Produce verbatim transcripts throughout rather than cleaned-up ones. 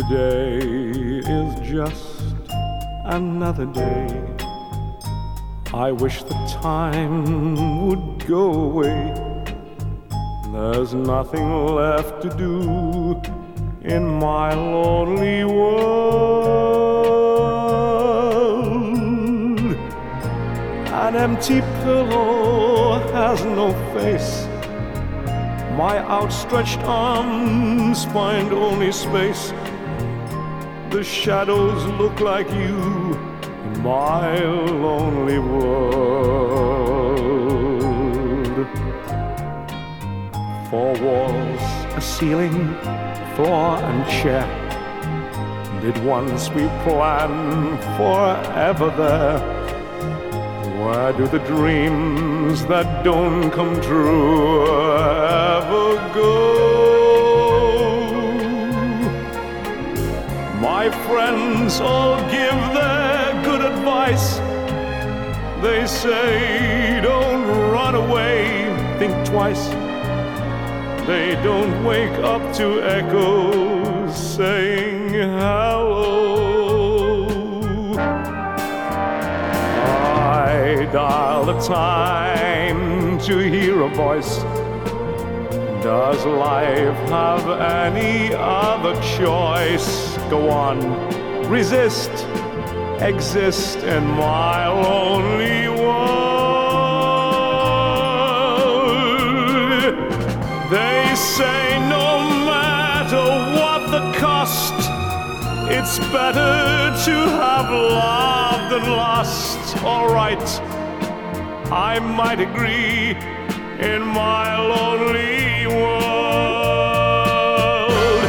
Today is just another day. I wish the time would go away. There's nothing left to do in my lonely world. An empty pillow has no face. My outstretched arms find only space. The shadows look like you in my lonely world. Four walls, a ceiling, floor and chair. Did once we plan forever there? Where do the dreams that don't come true ever go? My friends all give their good advice. They say don't run away, think twice. They don't wake up to echoes saying hello. I dial the time to hear a voice. Does life have any other choice? Go on, resist, exist in my lonely world. They say no matter what the cost, it's better to have loved than lost. All right, I might agree in my lonely world.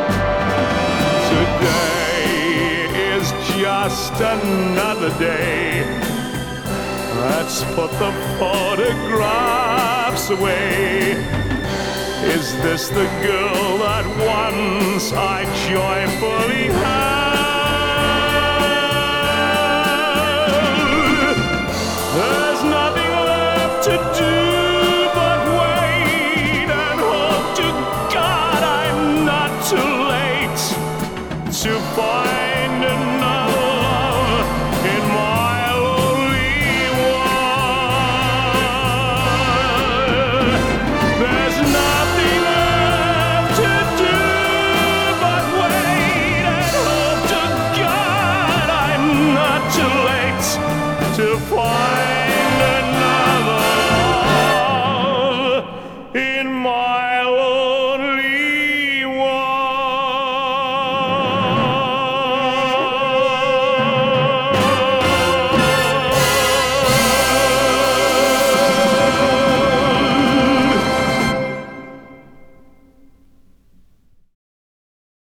Today is just another day. Let's put the photographs away. Is this the girl that once I joyfully held? There's nothing left to do but wait and hope to God I'm not too late to find